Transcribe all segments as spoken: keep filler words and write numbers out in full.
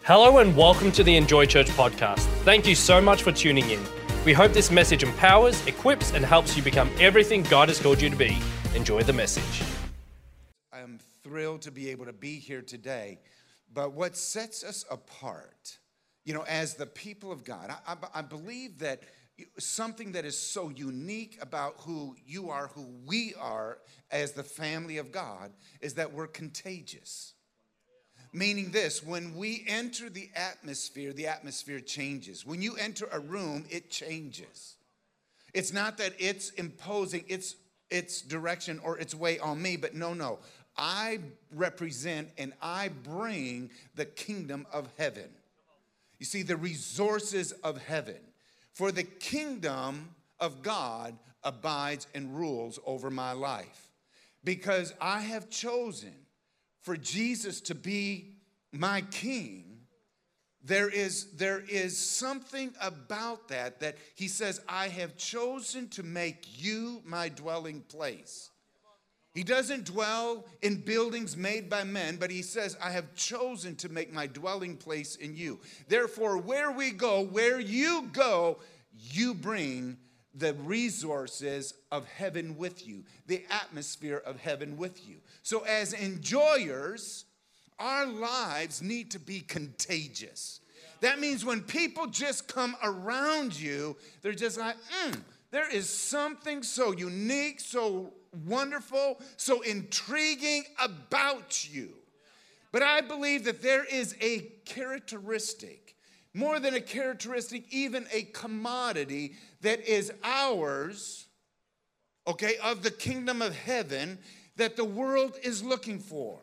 Hello and welcome to the Enjoy Church podcast. Thank you so much for tuning in. We hope this message empowers, equips, and helps you become everything God has called you to be. Enjoy the message. I'm thrilled to be able to be here today. But what sets us apart, you know, as the people of God, I, I, I believe that something that is so unique about who you are, who we are as the family of God, is that we're contagious. Meaning this, when we enter the atmosphere, the atmosphere changes. When you enter a room, it changes. It's not that it's imposing its, its direction or its way on me, but no, no. I represent and I bring the kingdom of heaven. You see, the resources of heaven. For the kingdom of God abides and rules over my life. Because I have chosen for Jesus to be my king, there is, there is something about that that he says, I have chosen to make you my dwelling place. He doesn't dwell in buildings made by men, but he says, I have chosen to make my dwelling place in you. Therefore, where we go, where you go, you bring the resources of heaven with you, the atmosphere of heaven with you. So as enjoyers, our lives need to be contagious. That means when people just come around you, they're just like, mm, there is something so unique, so wonderful, so intriguing about you. But I believe that there is a characteristic, more than a characteristic, even a commodity that is ours, okay, of the kingdom of heaven that the world is looking for.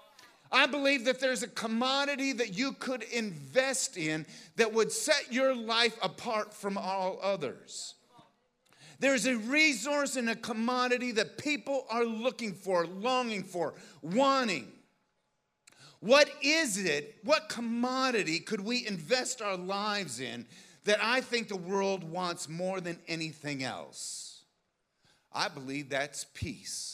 I believe that there's a commodity that you could invest in that would set your life apart from all others. There's a resource and a commodity that people are looking for, longing for, wanting. What is it? What commodity could we invest our lives in that I think the world wants more than anything else? I believe that's peace.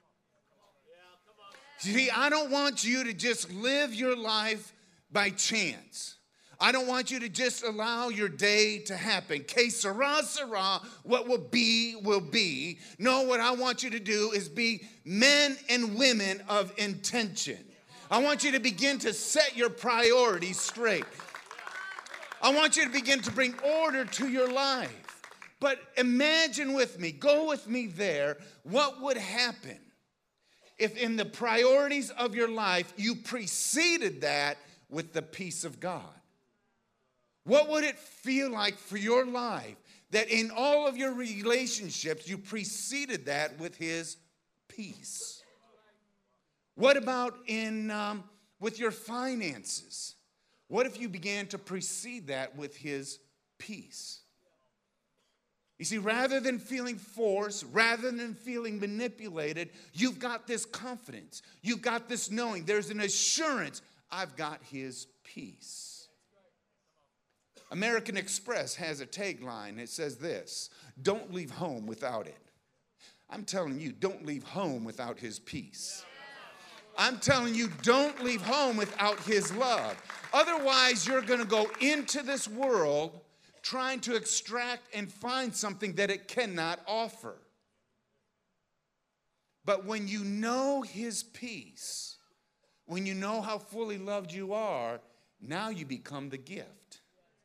See, I don't want you to just live your life by chance. I don't want you to just allow your day to happen. Que sera, sera, what will be, will be. No, what I want you to do is be men and women of intention. I want you to begin to set your priorities straight. I want you to begin to bring order to your life. But imagine with me, go with me there, what would happen if in the priorities of your life you preceded that with the peace of God? What would it feel like for your life that in all of your relationships you preceded that with his peace? What about in um, with your finances? What if you began to precede that with his peace? You see, rather than feeling forced, rather than feeling manipulated, you've got this confidence. You've got this knowing. There's an assurance. I've got his peace. American Express has a tagline. It says this: don't leave home without it. I'm telling you, don't leave home without his peace. I'm telling you, don't leave home without his love. Otherwise, you're going to go into this world trying to extract and find something that it cannot offer. But when you know his peace, when you know how fully loved you are, now you become the gift.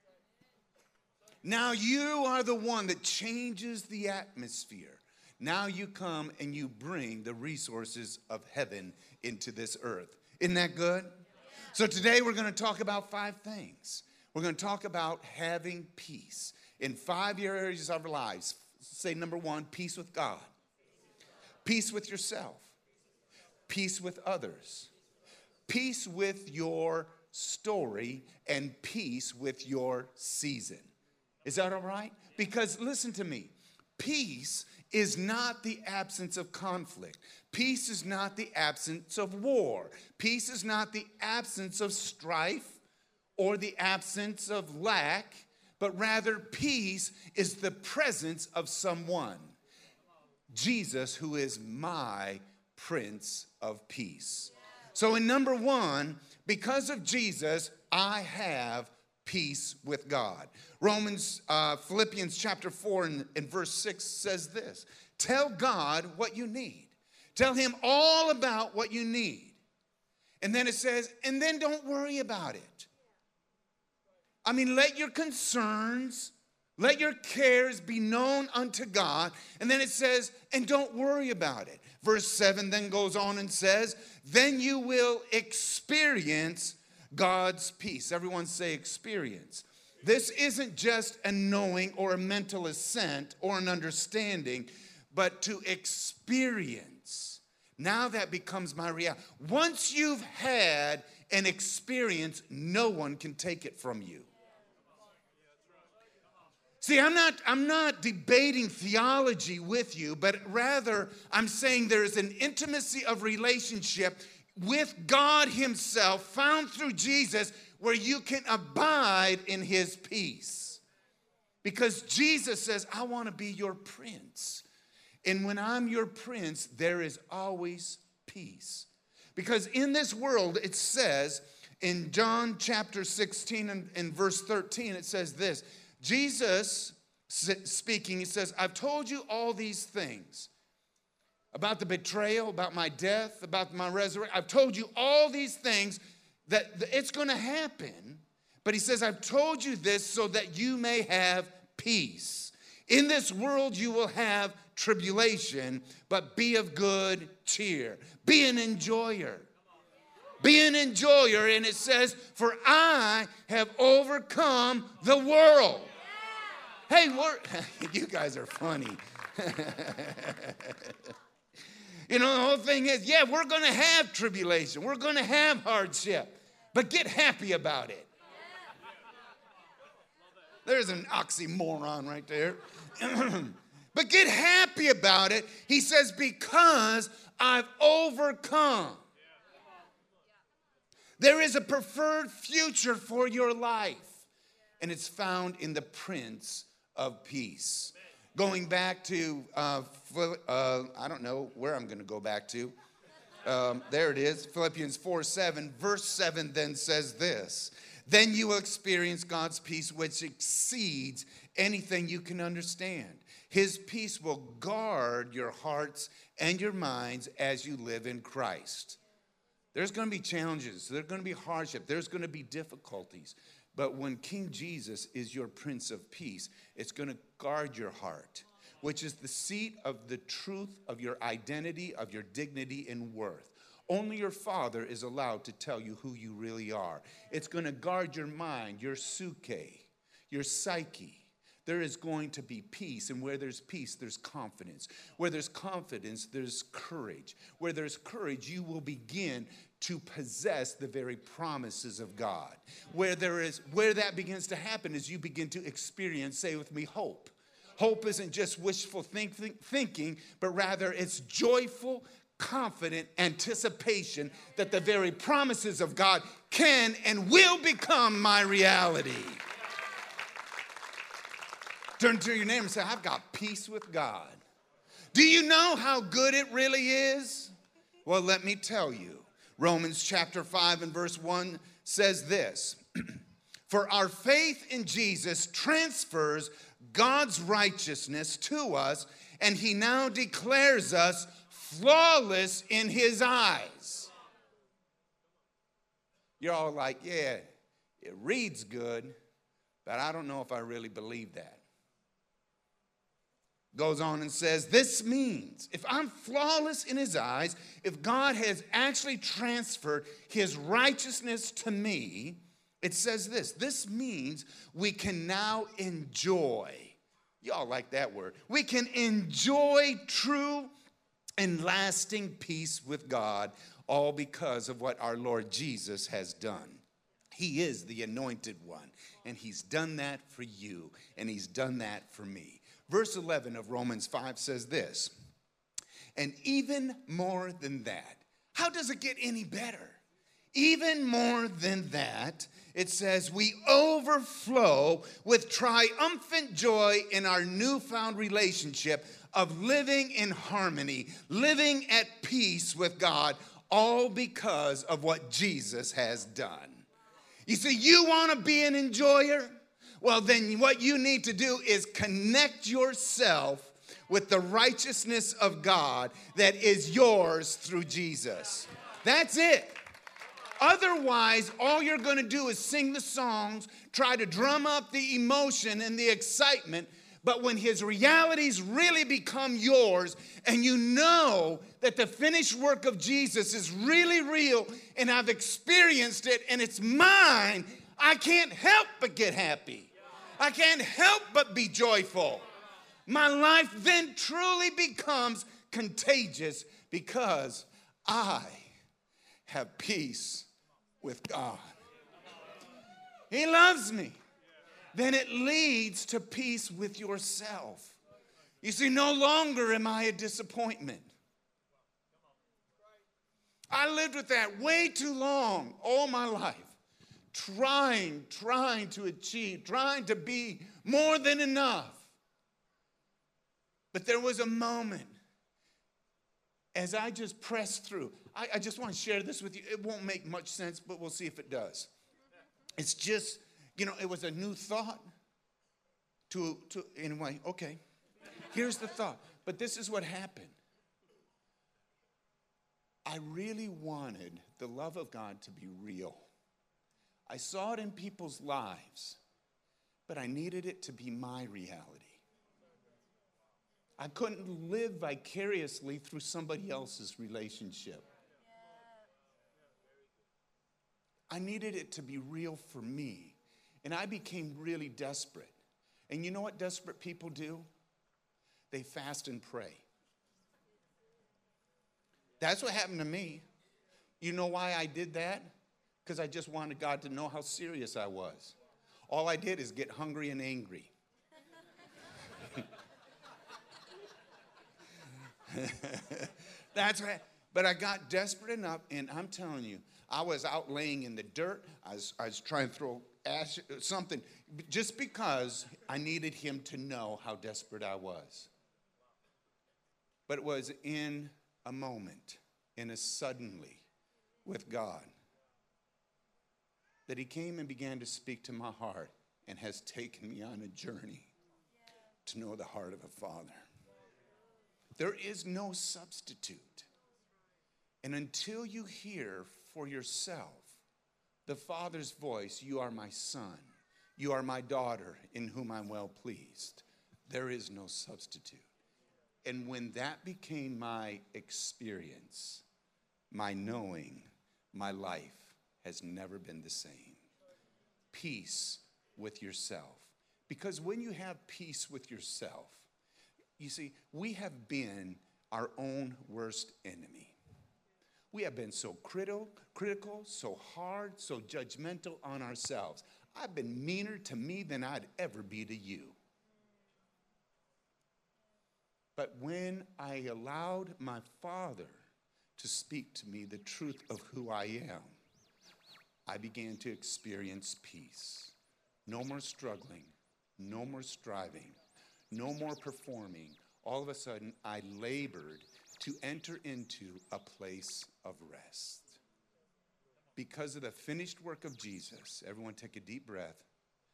Now you are the one that changes the atmosphere. Now you come and you bring the resources of heaven into this earth. Isn't that good? So today we're going to talk about five things. We're going to talk about having peace in five areas of our lives. Say number one, peace with God. Peace with yourself. Peace with others. Peace with your story, and peace with your season. Is that all right? Because listen to me. Peace is not the absence of conflict. Peace is not the absence of war. Peace is not the absence of strife or the absence of lack, but rather peace is the presence of someone. Jesus, who is my Prince of Peace. So in number one, because of Jesus, I have peace with God. Romans, uh, Philippians chapter four and, and verse six says this. Tell God what you need. Tell him all about what you need. And then it says, and then don't worry about it. I mean, let your concerns, let your cares be known unto God. And then it says, and don't worry about it. Verse seven then goes on and says, then you will experience God's peace. Everyone say experience. This isn't just a knowing or a mental assent or an understanding, but to experience. Now that becomes my reality. Once you've had an experience, no one can take it from you. See, I'm not, I'm not debating theology with you, but rather I'm saying there is an intimacy of relationship with God himself found through Jesus where you can abide in his peace. Because Jesus says, I want to be your prince. And when I'm your prince, there is always peace. Because in this world, it says in John chapter sixteen and, and verse thirteen, it says this. Jesus speaking, he says, I've told you all these things about the betrayal, about my death, about my resurrection. I've told you all these things that it's going to happen. But he says, I've told you this so that you may have peace. In this world you will have tribulation, but be of good cheer. Be an enjoyer. Be an enjoyer. And it says, for I have overcome the world. Hey, we're, you guys are funny. You know, the whole thing is, yeah, we're going to have tribulation. We're going to have hardship. But get happy about it. There's an oxymoron right there. But get happy about it. He says, because I've overcome. There is a preferred future for your life. And it's found in the Prince of Peace. Going back to, uh, uh, I don't know where I'm going to go back to. Um, there it is, Philippians four seven. Verse seven then says this. Then you will experience God's peace, which exceeds anything you can understand. His peace will guard your hearts and your minds as you live in Christ. There's going to be challenges. There's going to be hardship. There's going to be difficulties. But when King Jesus is your Prince of Peace, it's going to guard your heart, which is the seat of the truth of your identity, of your dignity and worth. Only your Father is allowed to tell you who you really are. It's going to guard your mind, your psyche, your psyche. There is going to be peace, and where there's peace, there's confidence. Where there's confidence, there's courage. Where there's courage, you will begin to possess the very promises of God. Where there is, where that begins to happen is you begin to experience, say with me, hope. Hope isn't just wishful think, think, thinking, but rather it's joyful, confident anticipation that the very promises of God can and will become my reality. Turn to your neighbor and say, I've got peace with God. Do you know how good it really is? Well, let me tell you. Romans chapter five and verse one says this. For our faith in Jesus transfers God's righteousness to us, and he now declares us flawless in his eyes. You're all like, yeah, it reads good, but I don't know if I really believe that. Goes on and says, this means if I'm flawless in his eyes, if God has actually transferred his righteousness to me, it says this, this means we can now enjoy. Y'all like that word. We can enjoy true and lasting peace with God, all because of what our Lord Jesus has done. He is the anointed one, and he's done that for you, and he's done that for me. Verse eleven of Romans five says this, and even more than that, how does it get any better? Even more than that, it says we overflow with triumphant joy in our newfound relationship of living in harmony, living at peace with God, all because of what Jesus has done. You see, you want to be an enjoyer? Well, then what you need to do is connect yourself with the righteousness of God that is yours through Jesus. That's it. Otherwise, all you're going to do is sing the songs, try to drum up the emotion and the excitement. But when his realities really become yours and you know that the finished work of Jesus is really real and I've experienced it and it's mine, I can't help but get happy. I can't help but be joyful. My life then truly becomes contagious because I have peace with God. He loves me. Then it leads to peace with yourself. You see, no longer am I a disappointment. I lived with that way too long, all my life, trying, trying to achieve, trying to be more than enough. But there was a moment as I just pressed through. I, I just want to share this with you. It won't make much sense, but we'll see if it does. It's just, you know, it was a new thought to, to anyway, okay. Here's the thought. But this is what happened. I really wanted the love of God to be real. I saw it in people's lives, but I needed it to be my reality. I couldn't live vicariously through somebody else's relationship. I needed it to be real for me. And I became really desperate. And you know what desperate people do? They fast and pray. That's what happened to me. You know why I did that? Because I just wanted God to know how serious I was. All I did is get hungry and angry. That's right. But I got desperate enough, and I'm telling you, I was out laying in the dirt. I was, I was trying to throw ash, something, just because I needed him to know how desperate I was. But it was in a moment, in a suddenly with God, that he came and began to speak to my heart and has taken me on a journey to know the heart of a father. There is no substitute. And until you hear for yourself the Father's voice, you are my son, you are my daughter in whom I'm well pleased, there is no substitute. And when that became my experience, my knowing, my life has never been the same. Peace with yourself. Because when you have peace with yourself, you see, we have been our own worst enemy. We have been so critical, critical, so hard, so judgmental on ourselves. I've been meaner to me than I'd ever be to you. But when I allowed my Father to speak to me the truth of who I am, I began to experience peace. No more struggling, no more striving, no more performing. All of a sudden, I labored to enter into a place of rest. Because of the finished work of Jesus, everyone take a deep breath.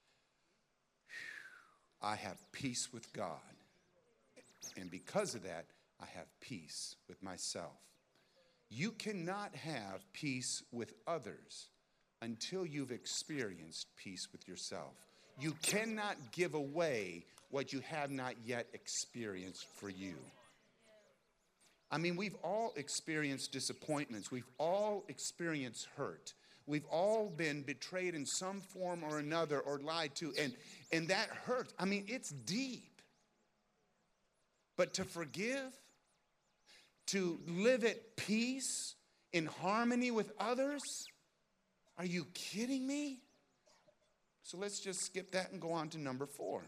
I have peace with God. And because of that, I have peace with myself. You cannot have peace with others until you've experienced peace with yourself. You cannot give away what you have not yet experienced for you. I mean, we've all experienced disappointments. We've all experienced hurt. We've all been betrayed in some form or another or lied to. And, and that hurts. I mean, it's deep. But to forgive, to live at peace, in harmony with others, are you kidding me? So let's just skip that and go on to number four.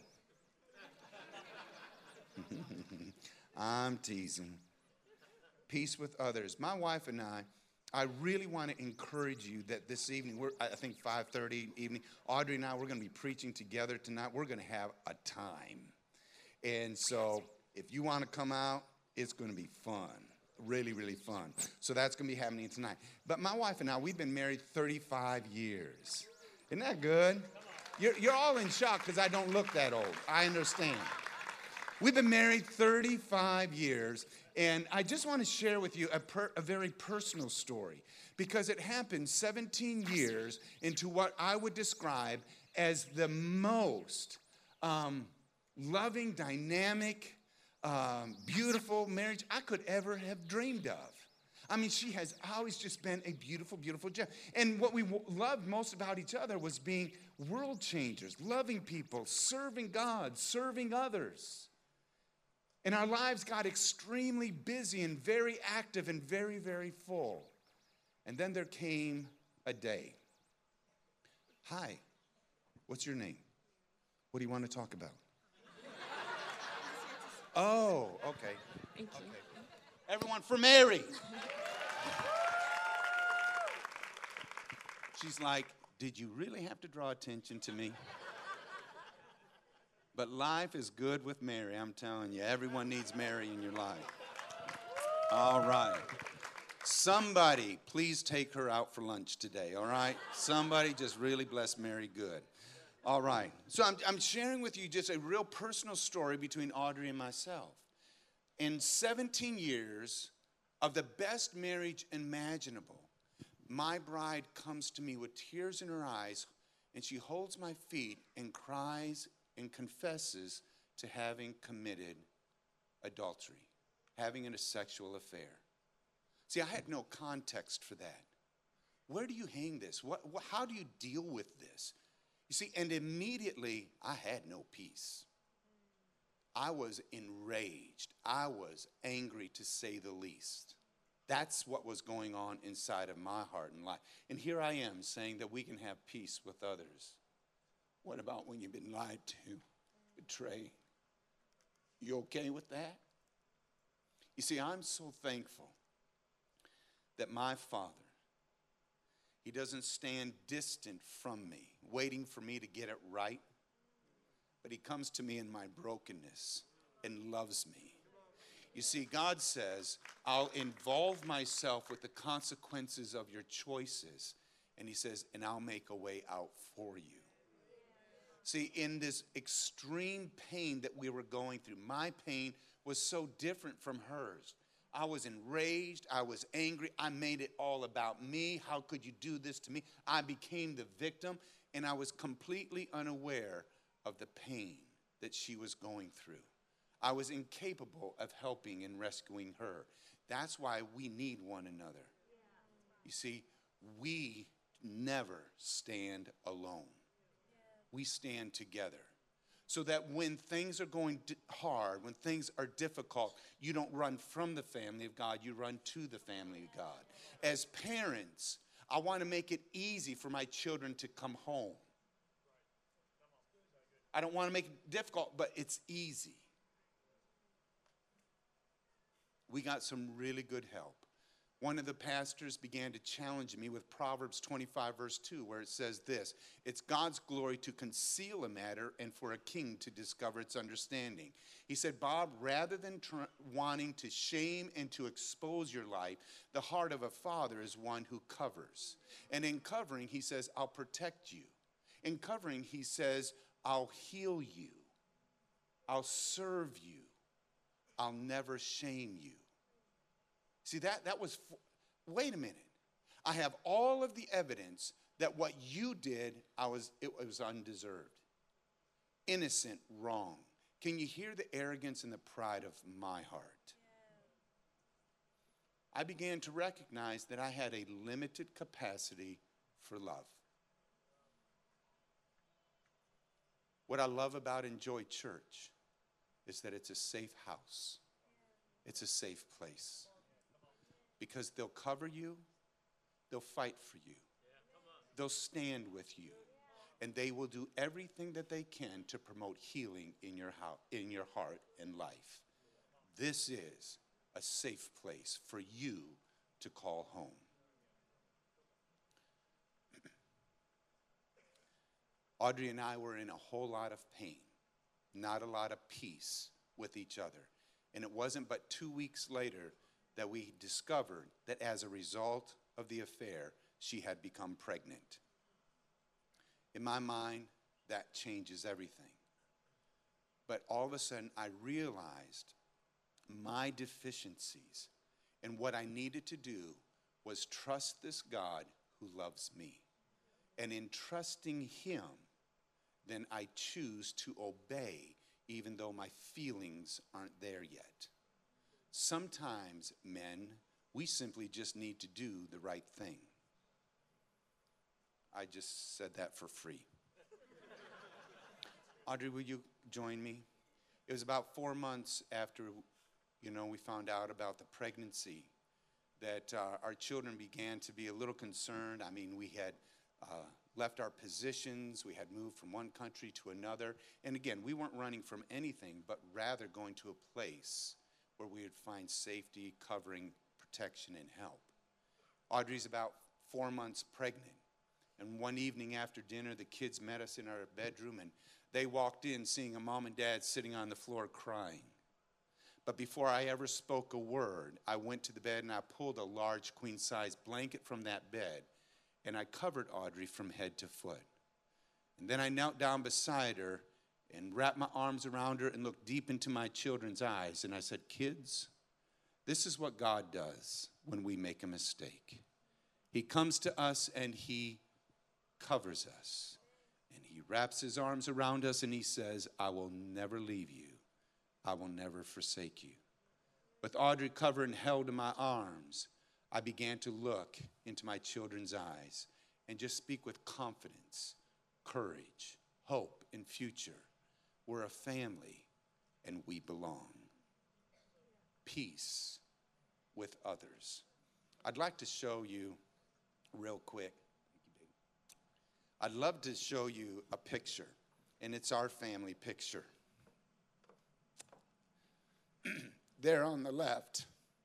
I'm teasing. Peace with others. My wife and I, I really want to encourage you that this evening, we're, I think five thirty evening, Audrey and I, we're going to be preaching together tonight. We're going to have a time. And so if you want to come out, it's going to be fun. really, really fun. So that's going to be happening tonight. But my wife and I, we've been married thirty-five years. Isn't that good? You're, you're all in shock because I don't look that old. I understand. We've been married thirty-five years, and I just want to share with you a, per, a very personal story because it happened seventeen years into what I would describe as the most um, loving, dynamic, um, beautiful marriage I could ever have dreamed of. I mean, she has always just been a beautiful, beautiful gem. And what we w- loved most about each other was being world changers, loving people, serving God, serving others. And our lives got extremely busy and very active and very, very full. And then there came a day. Hi, what's your name? What do you want to talk about? Oh, okay. Thank you. Okay. Everyone for Mary. She's like, did you really have to draw attention to me? But life is good with Mary, I'm telling you. Everyone needs Mary in your life. All right. Somebody, please take her out for lunch today, all right? Somebody just really bless Mary good. All right. So I'm, I'm sharing with you just a real personal story between Audrey and myself. In seventeen years of the best marriage imaginable, my bride comes to me with tears in her eyes, and she holds my feet and cries and confesses to having committed adultery, having a sexual affair. See, I had no context for that. Where do you hang this? What, what, how do you deal with this? You see, and immediately I had no peace. I was enraged. I was angry, to say the least. That's what was going on inside of my heart and life. And here I am saying that we can have peace with others. What about when you've been lied to, betrayed? You okay with that? You see, I'm so thankful that my Father, He doesn't stand distant from me, waiting for me to get it right, but He comes to me in my brokenness and loves me. You see, God says, I'll involve myself with the consequences of your choices. And He says, and I'll make a way out for you. See, in this extreme pain that we were going through, my pain was so different from hers. I was enraged. I was angry. I made it all about me. How could you do this to me? I became the victim, and I was completely unaware of the pain that she was going through. I was incapable of helping and rescuing her. That's why we need one another. You see, we never stand alone. We stand together. So that when things are going hard, when things are difficult, you don't run from the family of God, you run to the family of God. As parents, I want to make it easy for my children to come home. I don't want to make it difficult, but it's easy. We got some really good help. One of the pastors began to challenge me with Proverbs twenty-five, verse two, where it says this: it's God's glory to conceal a matter and for a king to discover its understanding. He said, Bob, rather than tr- wanting to shame and to expose your life, the heart of a father is one who covers. And in covering, he says, I'll protect you. In covering, he says, I'll heal you. I'll serve you. I'll never shame you. See, that, that was, wait a minute. I have all of the evidence that what you did, I was, it was undeserved. Innocent, wrong. Can you hear the arrogance and the pride of my heart? I began to recognize that I had a limited capacity for love. What I love about Enjoy Church is that it's a safe house. It's a safe place. Because they'll cover you, they'll fight for you, they'll stand with you, and they will do everything that they can to promote healing in your house, in your heart and life. This is a safe place for you to call home. Audrey and I were in a whole lot of pain, not a lot of peace with each other. And it wasn't but two weeks later that we discovered that as a result of the affair, she had become pregnant. In my mind, that changes everything. But all of a sudden, I realized my deficiencies, and what I needed to do was trust this God who loves me. And in trusting him, then I choose to obey even though my feelings aren't there yet. Sometimes, men, we simply just need to do the right thing. I just said that for free. Audrey, will you join me? It was about four months after, you know, we found out about the pregnancy that uh, our children began to be a little concerned. I mean, we had uh, left our positions. We had moved from one country to another. And again, we weren't running from anything, but rather going to a place where we would find safety, covering, protection, and help. Audrey's about four months pregnant. And one evening after dinner, the kids met us in our bedroom, and they walked in seeing a mom and dad sitting on the floor crying. But before I ever spoke a word, I went to the bed and I pulled a large queen-size blanket from that bed, and I covered Audrey from head to foot. And then I knelt down beside her and wrapped my arms around her and looked deep into my children's eyes, and I said, kids, this is what God does when we make a mistake. He comes to us and he covers us, and he wraps his arms around us and he says, I will never leave you. I will never forsake you. With Audrey covered and held in my arms, I began to look into my children's eyes and just speak with confidence, courage, hope, and future. We're a family and we belong. Peace with others. I'd like to show you real quick. I'd love to show you a picture, and it's our family picture. There on the left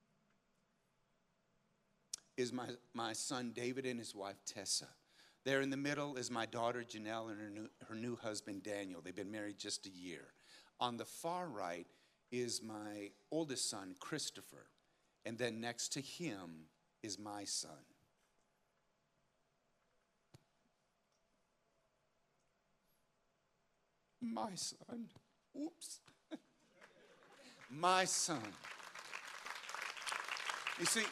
is my, my son David and his wife Tessa. There in the middle is my daughter Janelle and her new, her new husband Daniel. They've been married just a year. On the far right is my oldest son Christopher, and then next to him is my son. My son. Oops. My son. You see,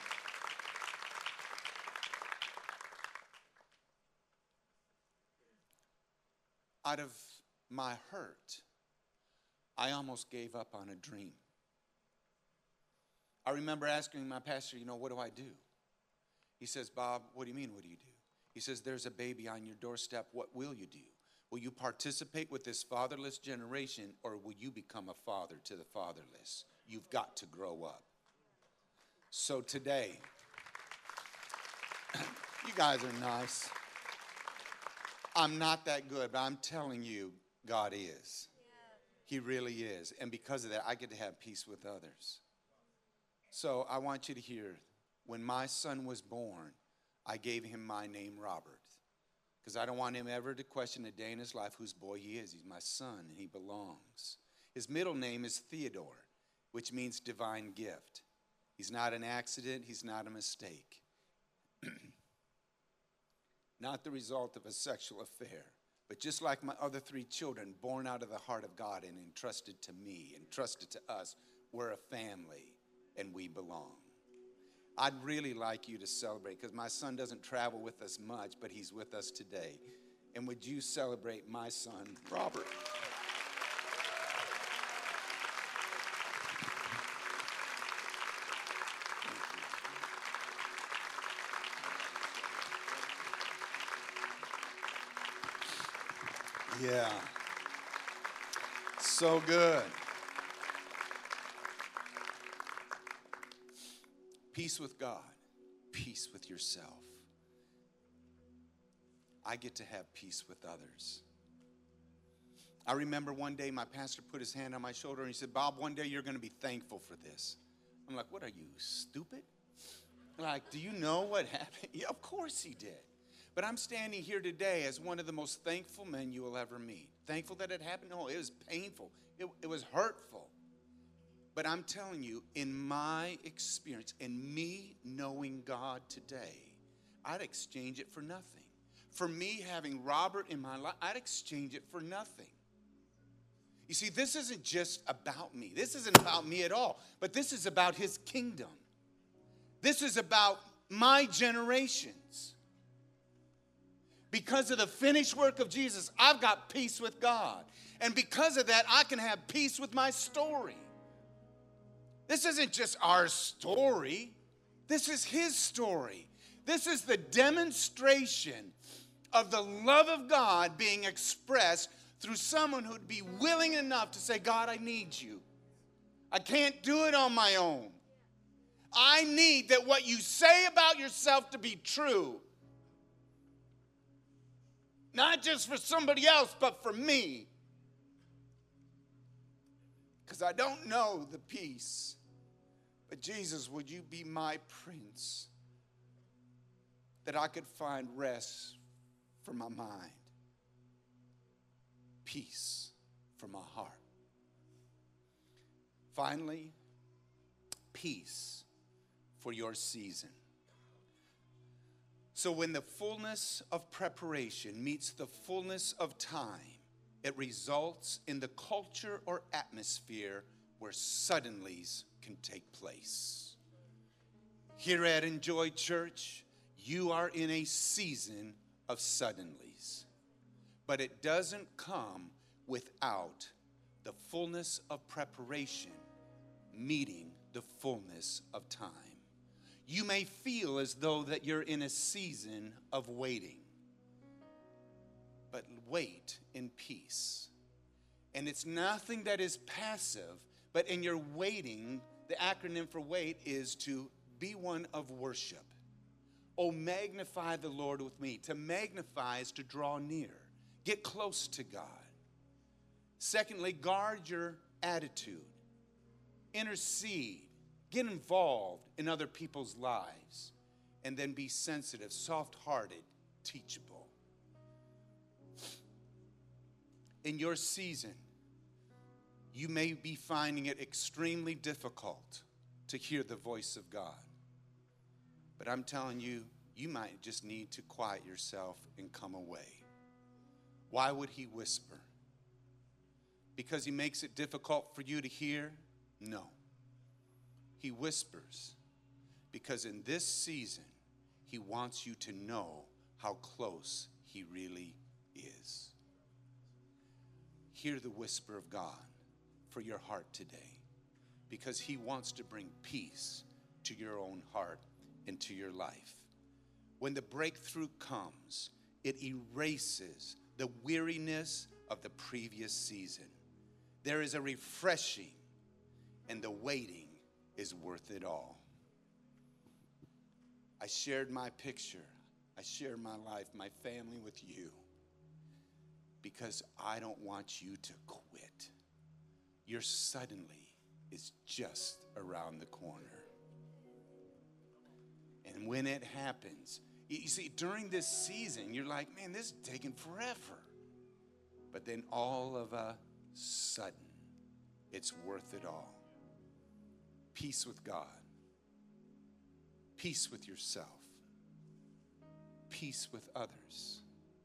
out of my hurt, I almost gave up on a dream. I remember asking my pastor, you know, what do I do? He says, Bob, what do you mean, what do you do? He says, there's a baby on your doorstep. What will you do? Will you participate with this fatherless generation, or will you become a father to the fatherless? You've got to grow up. So today, you guys are nice. I'm not that good, but I'm telling you, God is. He really is. And because of that, I get to have peace with others. So I want you to hear, when my son was born, I gave him my name, Robert. Because I don't want him ever to question a day in his life whose boy he is. He's my son, and he belongs. His middle name is Theodore, which means divine gift. He's not an accident. He's not a mistake. Not the result of a sexual affair, but just like my other three children, born out of the heart of God and entrusted to me, entrusted to us, we're a family, and we belong. I'd really like you to celebrate, because my son doesn't travel with us much, but he's with us today. And would you celebrate my son, Robert? Yeah. So good. Peace with God, peace with yourself. I get to have peace with others. I remember one day my pastor put his hand on my shoulder and he said, Bob, one day you're going to be thankful for this. I'm like, what are you, stupid? Like, do you know what happened? Yeah, of course he did. But I'm standing here today as one of the most thankful men you will ever meet. Thankful that it happened? No, it was painful. It, it was hurtful. But I'm telling you, in my experience, in me knowing God today, I'd exchange it for nothing. For me having Robert in my life, I'd exchange it for nothing. You see, this isn't just about me. This isn't about me at all. But this is about his kingdom. This is about my generations. Because of the finished work of Jesus, I've got peace with God. And because of that, I can have peace with my story. This isn't just our story. This is his story. This is the demonstration of the love of God being expressed through someone who'd be willing enough to say, God, I need you. I can't do it on my own. I need that what you say about yourself to be true. Not just for somebody else, but for me. Because I don't know the peace. But Jesus, would you be my prince? That I could find rest for my mind. Peace for my heart. Finally, peace for your season. So when the fullness of preparation meets the fullness of time, it results in the culture or atmosphere where suddenlies can take place. Here at Enjoy Church, you are in a season of suddenlies. But it doesn't come without the fullness of preparation meeting the fullness of time. You may feel as though that you're in a season of waiting. But wait in peace. And it's nothing that is passive, but in your waiting, the acronym for wait is to be one of worship. Oh, magnify the Lord with me. To magnify is to draw near. Get close to God. Secondly, guard your attitude. Intercede. Get involved in other people's lives. And then be sensitive, soft-hearted, teachable. In your season, you may be finding it extremely difficult to hear the voice of God. But I'm telling you, you might just need to quiet yourself and come away. Why would he whisper? Because he makes it difficult for you to hear? No. He whispers because in this season, he wants you to know how close he really is. Hear the whisper of God for your heart today, because he wants to bring peace to your own heart and to your life. When the breakthrough comes, it erases the weariness of the previous season. There is a refreshing, and the waiting is worth it all. I shared my picture. I shared my life, my family with you, because I don't want you to quit. Your suddenly is just around the corner. And when it happens, you see, during this season, you're like, man, this is taking forever. But then all of a sudden, it's worth it all. Peace with God. Peace with yourself. Peace with others.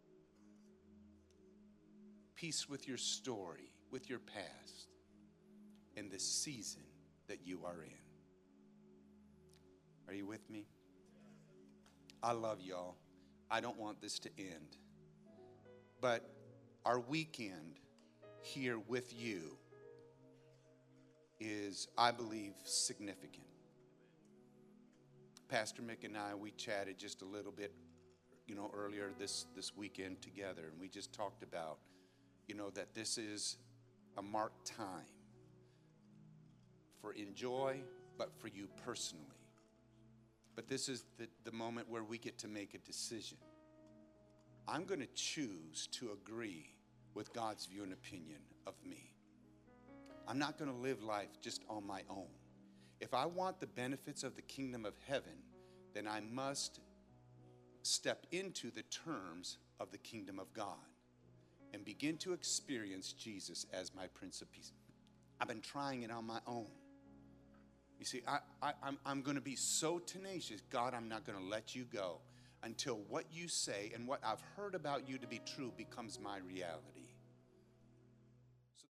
Peace with your story, with your past, and the season that you are in. Are you with me? I love y'all. I don't want this to end. But our weekend here with you is, I believe, significant. Pastor Mick and I, we chatted just a little bit, you know, earlier this, this weekend together, and we just talked about, you know, that this is a marked time for Enjoy, but for you personally. But this is the, the moment where we get to make a decision. I'm going to choose to agree with God's view and opinion of me. I'm not going to live life just on my own. If I want the benefits of the kingdom of heaven, then I must step into the terms of the kingdom of God and begin to experience Jesus as my Prince of Peace. I've been trying it on my own. You see, I, I, I'm, I'm going to be so tenacious. God, I'm not going to let you go until what you say and what I've heard about you to be true becomes my reality.